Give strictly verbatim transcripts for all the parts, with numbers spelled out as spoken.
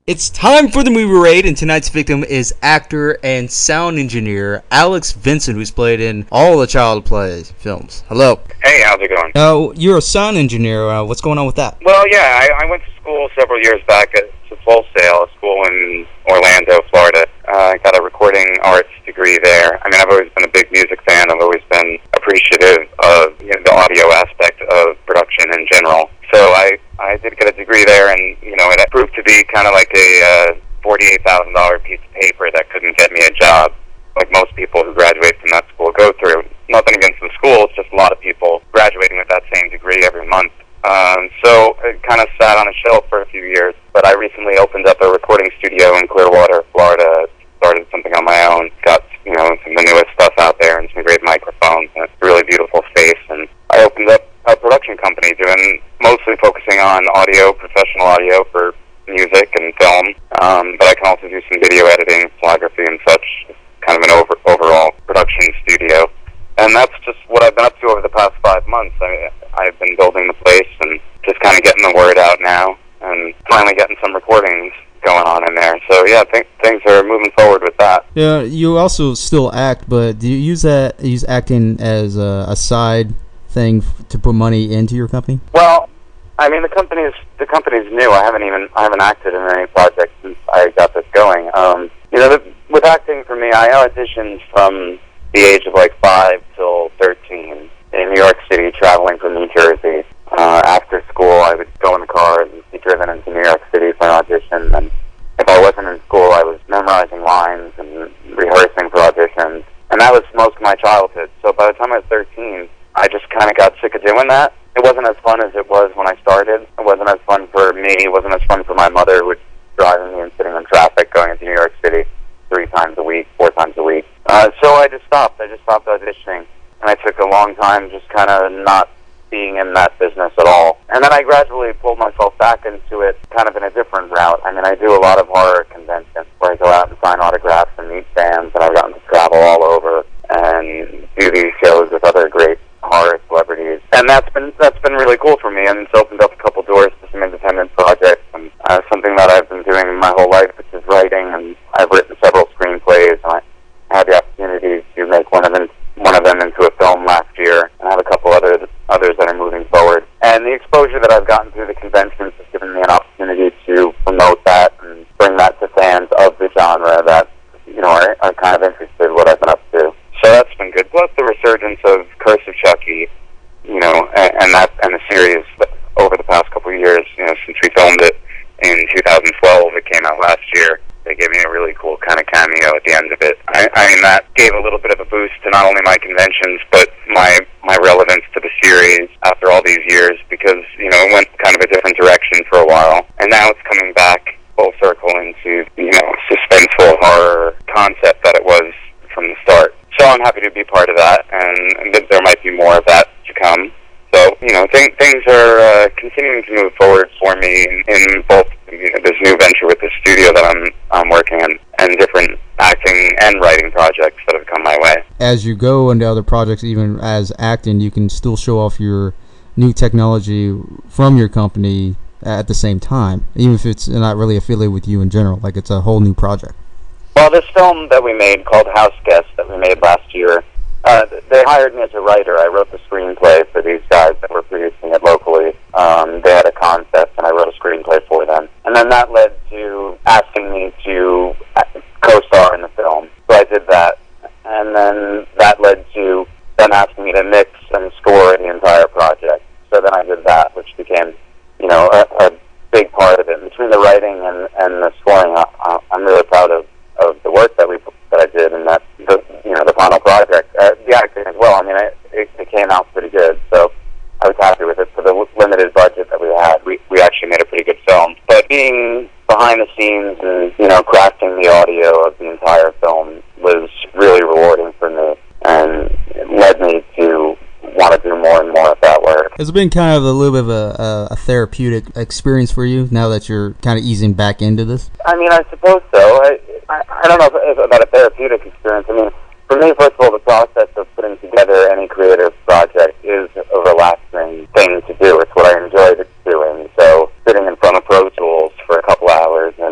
It's time for the movie raid, and tonight's victim is actor and sound engineer Alex Vincent, who's played in all the Child Play films. Hello. Hey, how's it going? Uh, you're a sound engineer. Uh, what's going on with that? Well, yeah, I, I went to school several years back at Full Sail, a school in Orlando, Florida. Uh, I got a recording arts degree there. I mean, I've always been a big music fan. I've always been appreciative of you know, the audio aspect of production in general. So I, I did get a degree there, and you know, it proved to be kind of like a uh, forty-eight thousand dollars piece of paper that couldn't get me a job, like most people who graduate from that school go through. Nothing against the school, it's just a lot of people graduating with that same degree every month. Um, so it kind of sat on a shelf for a few years, but I recently opened up a recording studio in Clearwater, Florida, started something on my own, got you know some of the newest stuff out there and some great microphones, and it's a really beautiful space, and I opened up a production company doing mostly focusing on audio, professional audio for music and film, um, but I can also do some video editing, photography and such, kind of an over, overall production studio. And that's just what I've been up to over the past five months. I, I've been building the place and just kind of getting the word out now, and finally getting some recordings going on in there. So yeah, th- things are moving forward with that. Yeah, you also still act, but do you use that use acting as a, a side thing f- to put money into your company? Well, I mean the company's the company's new. I haven't even I haven't acted in any projects since I got this going. Um, you know, the, with acting for me, I auditioned from the age of like five till thirteen in New York City, traveling from New Jersey. Uh, after school, I would go in the car and be driven into New York City for an audition. And if I wasn't in school, I was memorizing lines and rehearsing for auditions. And that was most of my childhood. So by the time I was thirteen, I just kind of got sick of doing that. It wasn't as fun as it was when I started. It wasn't as fun for me. It wasn't as fun for my mother, who was driving me and sitting in traffic going into New York City three times a week, four times a week. Uh, so I just stopped. I just stopped auditioning. And I took a long time just kind of not being in that business at all. And then I gradually pulled myself back into it kind of in a different route. I mean, I do a lot of horror conventions where I go out and sign autographs and meet fans, and I've gotten to travel all over and do these shows with other great horror celebrities. And that's been that's been really cool for me, and it's opened up a couple doors to some independent projects, and uh, something that I've been doing my whole life, which is writing, and I've written several screenplays, and I had the opportunity to make one of them one of them into a film last year, and I have a couple other others that are moving forward. And the exposure that I've gotten through the conventions has given me an opportunity to promote that and bring that to fans of the genre that you know are, are kind of interested in what I've been up to. So that's been good. Plus the resurgence of Curse of Chucky, you know, and, and that and the series over the past couple of years, you know, since we filmed it in two thousand twelve, it came out last year. They gave me a really cool kind of cameo at the end of it. I, I mean, that gave a little bit of a boost to not only my conventions, but my my relevance to the series after all these years, because, you know, it went kind of a different direction for a while. And now it's coming back full circle into, you know, suspenseful horror concept that it was from the start. So I'm happy to be part of that, and, and there might be more of that to come. So, you know, th- things are uh, continuing to move forward for me in, in both you know, this new venture with the studio that I'm I'm working on, and different acting and writing projects that have come my way. As you go into other projects, even as acting, you can still show off your new technology from your company at the same time, even if it's not really affiliated with you in general, like it's a whole new project. Well, this film that we made called House Guest that we made last year, Uh, they hired me as a writer. I wrote the screenplay for these guys that were producing it locally. Um, they had a concept, and I wrote a screenplay for them. And then that led to asking me to co-star in the film. So I did that. And then that led to them asking me to mix and score the entire project. So then I did that, which became, you know, a, a big part of it. Between the writing and, and the scoring, I, I'm really proud of, of the work that we that I did, and that the you know the final project, uh, the acting as well. I mean, it, it, it came out pretty good, so I was happy with it. For the limited budget that we had, we we actually made a pretty good film. But being behind the scenes and you know crafting the audio of the entire film was really rewarding for me, and it led me to want to do more and more of that work. It's been kind of a little bit of a, a therapeutic experience for you now that you're kind of easing back into this. I mean, I suppose so. I I, I don't know if, if about a therapeutic experience. I mean, for me, first of all, the process of putting together any creative project is a relaxing thing to do. It's what I enjoy doing. So sitting in front of Pro Tools for a couple hours and working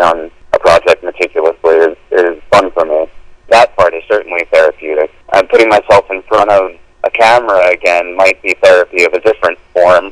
on a project meticulously is, is fun for me. That part is certainly therapeutic. And putting myself in front of a camera again might be therapy of a different form.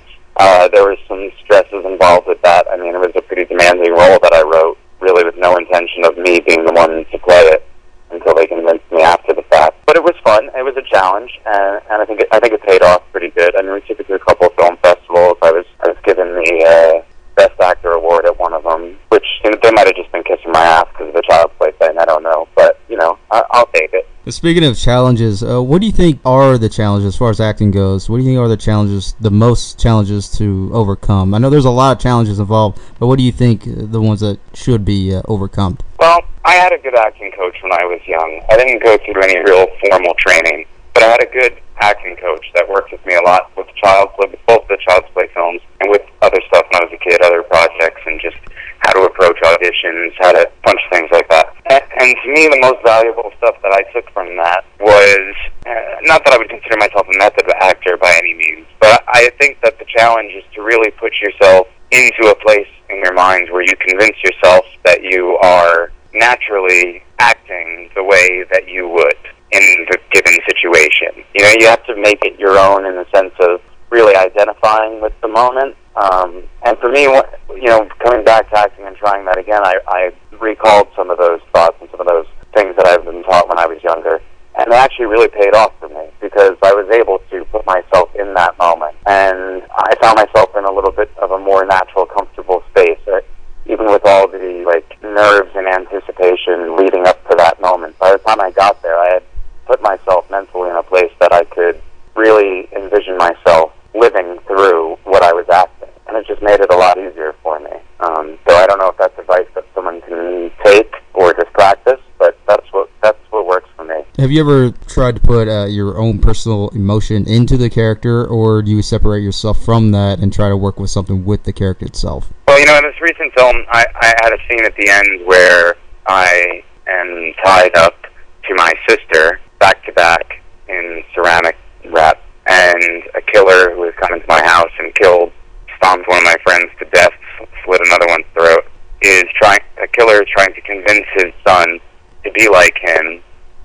uh, there was some stresses involved with that. I mean, it was a pretty demanding role that I wrote, really with no intention of me being the one to play it until they convinced me after the fact. But it was fun. It was a challenge, and, and I think it, I think it paid off pretty good. I mean, we took it to a couple of film festivals. I was I was given the uh, Best Actor award at one of them, which, you know, they might have just been kissing my ass because of the Child's Play thing. I don't know, but you know, I, I'll take it. Speaking of challenges, uh, what do you think are the challenges as far as acting goes? What do you think are the challenges, the most challenges to overcome? I know there's a lot of challenges involved, but what do you think uh, the ones that should be uh, overcome? Well, I had a good acting coach when I was young. I didn't go through any real formal training, but I had a good acting coach that worked with me a lot with Child's Play, with both the Child's Play films and with other stuff when I was a kid, other projects, and just how to approach auditions, how to punch things like that. And, and to me, the most valuable stuff that I took from that was, uh, not that I would consider myself a method actor by any means, but I think that the challenge is to really put yourself into a place in your mind where you convince yourself that you are naturally acting the way that you would in the given situation. You know, you have to make it your own in the sense of really identifying with the moment. Um, and for me, you know, coming back to acting and trying that again, I, I recalled some of those thoughts and some of those things that I've been taught when I was younger. And they actually really paid off for me because I was able to put myself in that moment. And I found myself in a little bit of a more natural, comfortable space, uh, even with all the, like, nerves and anticipation leading up to that moment. By the time I got there, I had put myself mentally in a place that I could really envision myself living through what I was acting. And it just made it a lot easier for me. Um, so I don't know if that's advice that someone can take or just practice, but that's what that's what works for me. Have you ever tried to put uh, your own personal emotion into the character, or do you separate yourself from that and try to work with something with the character itself? Well, you know, in this recent film, I, I had a scene at the end where I am tied up to my sister back-to-back in ceramic wrap, and a killer who has come into my house and killed, stomped one of my friends to death, slit another one's throat, is trying, a killer is trying to convince his son to be like him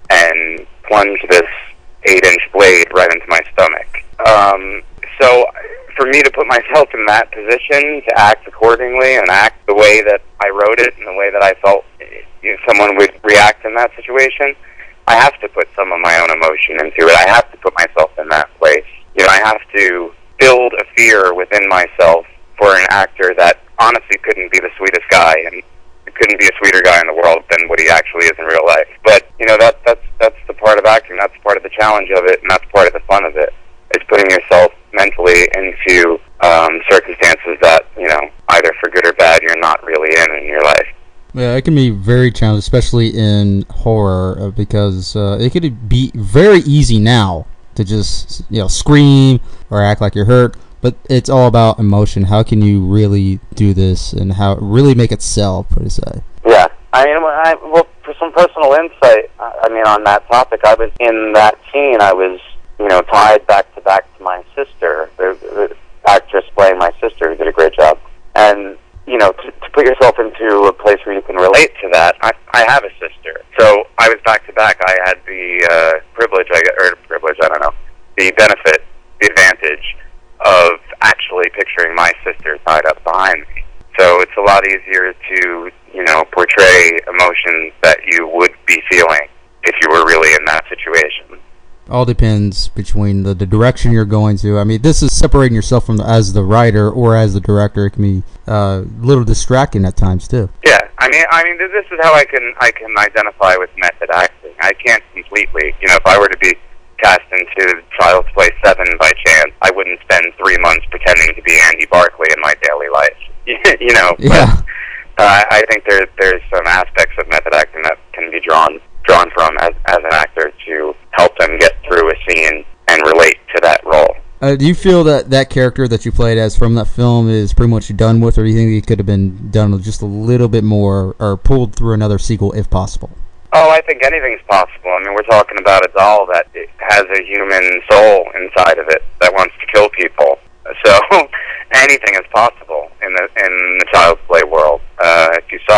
and plunge this eight-inch blade right into my stomach. Um, so for me to put myself in that position, to act accordingly and act the way that I wrote it and the way that I felt you know, someone would react in that situation, I have to put some of my own emotion into it. I have to put myself in that place. You know, I have to build a fear within myself for an actor that honestly couldn't be the sweetest guy, and couldn't be a sweeter guy in the world than what he actually is in real life. But, you know, that that's that's the part of acting. That's part of the challenge of it, and that's part of the fun of it. It's putting yourself mentally into um, circumstances that, you know, either for good or bad, you're not really in in your life. Yeah, it can be very challenging, especially in horror, uh, because uh, it could be very easy now to just, you know, scream or act like you're hurt, but it's all about emotion. How can you really do this and how really make it sell, per se? Yeah, I mean, I, well, for some personal insight, I mean, on that topic, I was in that scene, I was, you know, tied back to back to my sister, the, the actress playing my sister who did a great job, and you know, to, to put yourself into a place where you can relate to that, I, I have a sister. So I was back to back. I had the uh, privilege, I, or privilege, I don't know, the benefit, the advantage of actually picturing my sister tied up behind me. So it's a lot easier to, you know, portray emotions that you would be feeling if you were really in that situation. All depends between the, the direction you're going to. I mean, this is separating yourself from the, as the writer or as the director. It can be uh, a little distracting at times too. Yeah, I mean, I mean, this is how I can I can identify with method acting. I can't completely, you know, if I were to be cast into Child's Play seven by chance, I wouldn't spend three months pretending to be Andy Barclay in my daily life. you know, yeah. But uh, I think there there's some aspects of method acting that can be drawn drawn from as as an actor to help them get through a scene and relate to that role. Uh, do you feel that that character that you played as from that film is pretty much done with, or do you think it could have been done with just a little bit more, or pulled through another sequel if possible? Oh, I think anything's possible. I mean, we're talking about a doll that has a human soul inside of it that wants to kill people. So anything is possible in the in the Child's Play world. Uh, if you saw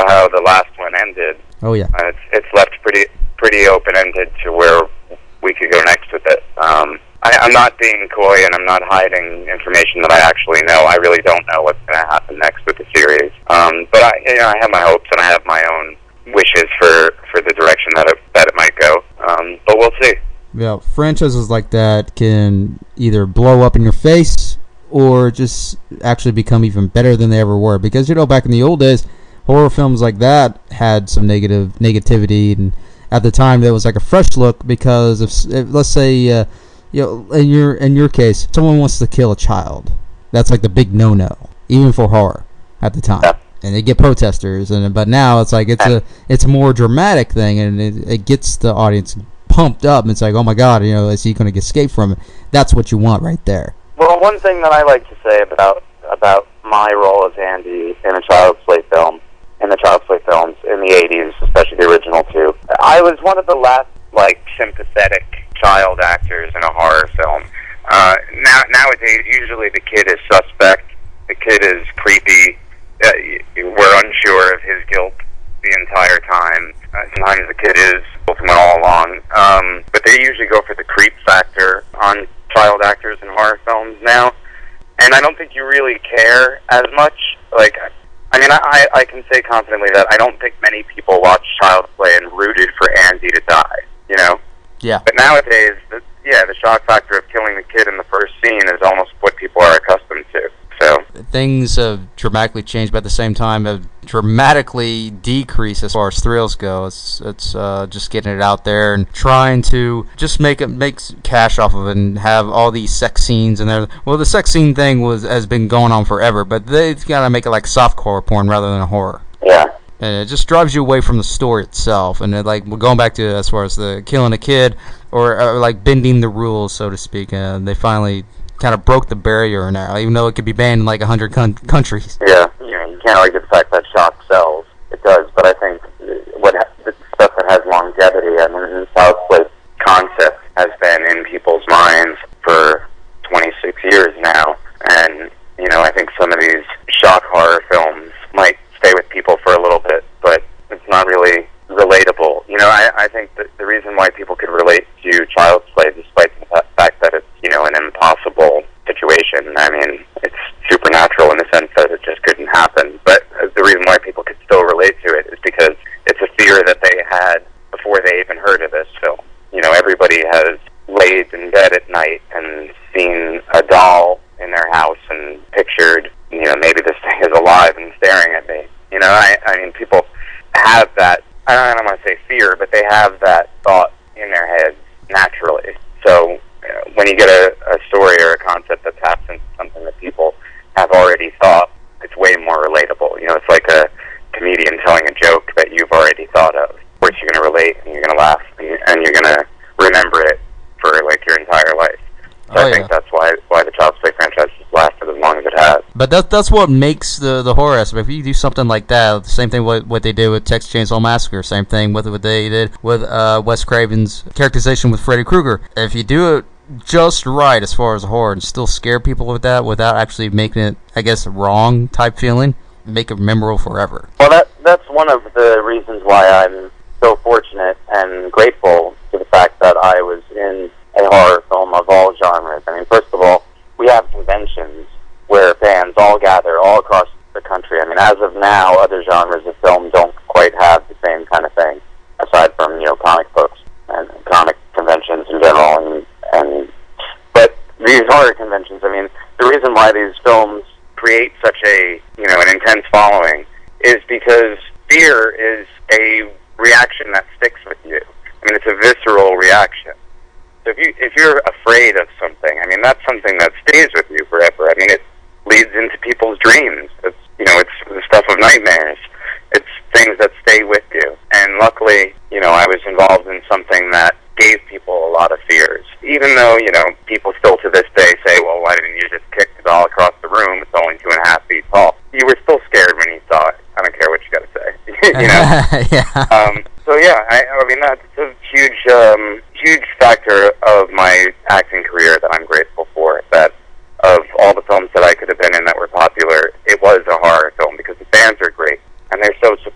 last one ended. Oh yeah. Uh, it's it's left pretty pretty open ended to where we could go next with it. Um, I, I'm not being coy and I'm not hiding information that I actually know. I really don't know what's going to happen next with the series. Um, but I, you know, I have my hopes and I have my own wishes for, for the direction that it, that it might go. Um, but we'll see. Yeah, franchises like that can either blow up in your face or just actually become even better than they ever were. Because, you know, back in the old days, horror films like that had some negative negativity, and at the time there was like a fresh look because if, if let's say uh, you know, in your in your case, someone wants to kill a child, that's like the big no-no, even for horror at the time. Yeah. And they get protesters, and but now it's like it's a it's a more dramatic thing, and it, it gets the audience pumped up. And it's like, oh my god, you know, is he going to escape from it? That's what you want right there. Well, one thing that I like to say about about my role as Andy in a Child's Play film, in the Child's Play films in the eighties, especially the original two, I was one of the last like sympathetic child actors in a horror film. Uh, now nowadays, usually the kid is suspect, the kid is creepy. Uh, we're unsure of his guilt the entire time. Uh, sometimes the kid is ultimately all along. Um, but they usually go for the creep factor on child actors in horror films now. And I don't think you really care as much. Like, I mean, I, I can say confidently that I don't think many people watch Child's Play and rooted for Andy to die, you know? Yeah. But nowadays, the, yeah, the shock factor of killing the kid in the first scene is almost what people are accustomed to. So things have dramatically changed, but at the same time have dramatically decreased as far as thrills go. It's it's uh, just getting it out there and trying to just make it make cash off of it and have all these sex scenes and there. Well, the sex scene thing was has been going on forever, but they've got to make it like softcore porn rather than a horror. Yeah. And it just drives you away from the story itself. And it, like, we're going back to as far as the killing a kid or uh, like bending the rules, so to speak. Uh, they finally kind of broke the barrier in there, even though it could be banned in like a hundred con- countries. Yeah, you know, you can't argue the fact that shock sells. It does, but I think what ha- the stuff that has longevity, I mean, the Child's Play concept has been in people's minds for twenty-six years now, and you know, I think some of these shock horror films might stay with people for a little bit, but it's not really relatable. You know, I, I think that the reason why people could relate to Child's Play, despite the fact that it's, you know, an impossible situation, I mean, it's supernatural in the sense that it just couldn't happen, but the reason why people could still relate to it is because it's a fear that they had before they even heard of this film. You know, everybody has laid in bed at night and seen a doll in their house and pictured, you know, maybe this thing is alive and staring at me. You know, I, I mean, people have that, I don't want to say fear, but they have that thought in their heads naturally. So uh, when you get a, a story or a concept that taps into something that people have already thought, it's way more relatable. You know, it's like a comedian telling a joke that you've already thought of. Of course, you're going to relate and you're going to laugh and, you, and you're going to remember it for like your entire life. So oh, I think yeah. that's why why the Child's Play franchise has lasted as long as it has. But that, that's what makes the, the horror aspect. If you do something like that, the same thing what what they did with Texas Chainsaw Massacre, same thing with what they did with uh, Wes Craven's characterization with Freddy Krueger. If you do it just right as far as horror and still scare people with that without actually making it, I guess, wrong type feeling, make it memorable forever. Well, that that's one of the reasons why I'm so fortunate and grateful to the fact that I was in a horror film of all genres. I mean, first of all, we have conventions where fans all gather all across the country. I mean, as of now, other genres of film don't quite have the same kind of thing, aside from, you know, comic books and comic conventions in general. And, and but these horror conventions, I mean, the reason why these films create such a, you know, an intense following is because fear is a reaction that sticks with you. I mean, it's a visceral reaction. So if you if you're afraid of something, I mean, that's something that stays with you forever. I mean, it leads into people's dreams. It's, you know, it's the stuff of nightmares. It's things that stay with you. And luckily, you know, I was involved in something that gave people a lot of fears. Even though, you know, people still to this day say, well, why didn't you just kick the doll across the room? It's only two and a half feet tall. You were still scared when you saw it. I don't care what you got to say. You know? yeah. Um, so yeah, I, I mean, that's a huge, um, huge factor of my acting career that I'm grateful for. That of all the films that I could have been in that were popular, it was a horror film because the fans are great and they're so supportive and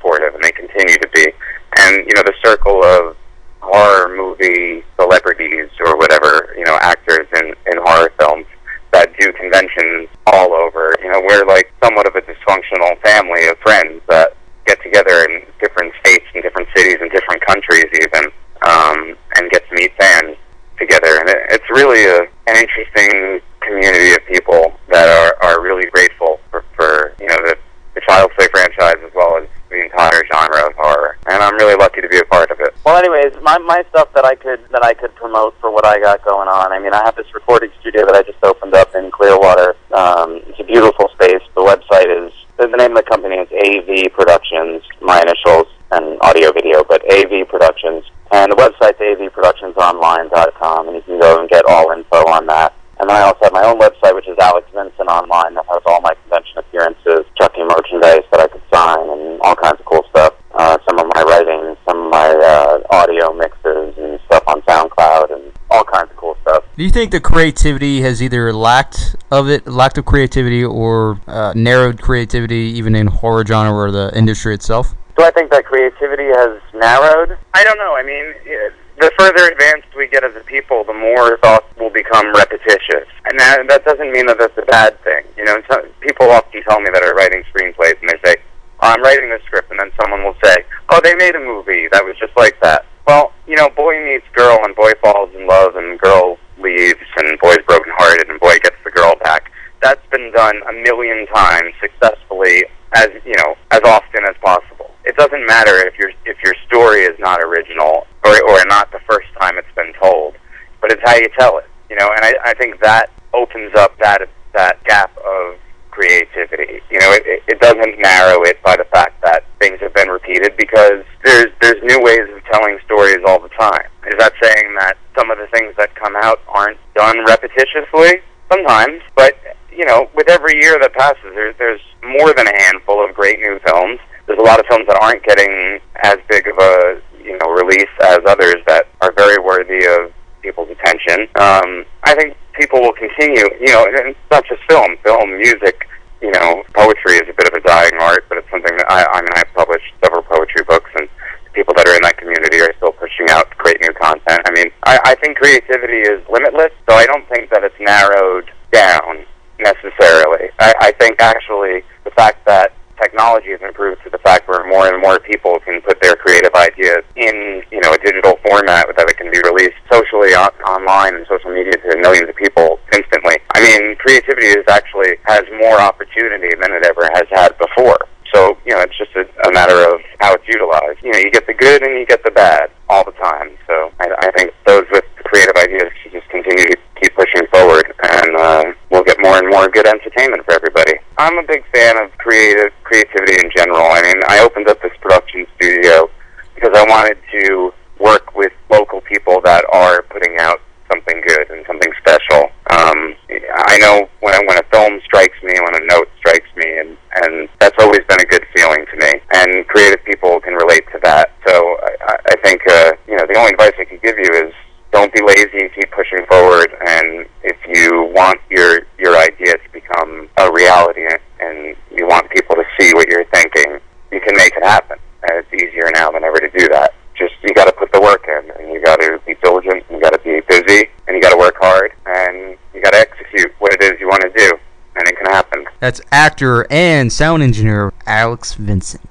they continue to be. And, you know, the circle of horror movie celebrities or whatever, you know, actors in, in horror films that do conventions all over, you know, we're like somewhat of a dysfunctional family of friends that get together in different states and different cities and different countries even, um, and get to meet fans together. And it, it's really a, an interesting community of people that are, are really grateful for, for you know, the, the Child's Play franchise as well as the entire genre of horror. And I'm really lucky to be a part of it. Well, anyways, my my stuff that I could that I could promote for what I got going on. I mean, I have this recording studio that I just opened up in Clearwater. Um, it's a beautiful space. The website is the name of the company is A V Productions, my initials, and audio video, but A V Productions. And the website's a v productions online dot com, and you can go and get all info on that. And then I also have my own website, which is Alex Vincent Online, that has all my convention appearances, Chucky merchandise that I could sign, and all kinds of cool stuff. Uh, some of my writing, some of my uh, audio mixes and stuff on SoundCloud, and all kinds of cool stuff. Do you think the creativity has either lacked of it, lacked of creativity, or uh, narrowed creativity, even in horror genre or the industry itself? Do I think that creativity has narrowed? I don't know. I mean, the further advanced we get as a people, the more thoughts will become repetitious. And that, that doesn't mean that that's a bad thing. You know, some, people often tell me that are writing screenplays, and they say, oh, I'm writing this script, and then someone will say, oh, they made a movie that was just like that. Well, you know, boy meets girl, and boy falls in love, and girl leaves, and boy's brokenhearted, and boy gets the girl back. That's been done a million times successfully, as you know, as often as possible. It doesn't matter if your if your story is not original or or not the first time it's been told, but it's how you tell it. You know, and I, I think that opens up that that gap of creativity. You know, it, it doesn't narrow it by the fact that things have been repeated, because there's there's new ways of telling stories all the time. Is that saying that some of the things that come out aren't done repetitiously? Sometimes, but you know, with every year that passes, there's there's more than a handful of great new films. There's a lot of films that aren't getting as big of a, you know, release as others that are very worthy of people's attention. Um, I think people will continue, you know, and it's not just film, film, music, you know, poetry is a bit of a dying art, but it's something that I, I mean, I've published several poetry books, and the people that are in that community are still pushing out great new content. I mean, I, I think creativity is limitless, so I don't think that it's narrowed down necessarily. I, I think actually the fact that technology has improved to the fact where more and more people can put their creative ideas in, you know, a digital format that it can be released socially on, online and social media to millions of people instantly. I mean, creativity is actually has more opportunity than it ever has had before. So, you know, it's just a, a matter of how it's utilized. You know, you get the good and you get the bad all the time. So I, I think those with creative ideas should just continue to keep pushing forward, and uh, we'll get more and more good entertainment for everybody. I'm a big fan of creative creativity in general. I mean, I opened up this production studio because I wanted to work with local people that are putting out something good and something special. Um, I know when when a film strikes me, when a note strikes me, and, and that's always been a good feeling to me. And creative people can relate to that. So I, I think, uh, you know, the only advice I can give you is don't be lazy and keep pushing forward. And if you want your your idea to become a reality and you want people to see what you're thinking, you can make it happen. And it's easier now than ever to do that. Just, you got to put the work in, and you got to be diligent, and you got to be busy, and you got to work hard, and you got to execute what it is you want to do, and it can happen. That's actor and sound engineer Alex Vincent.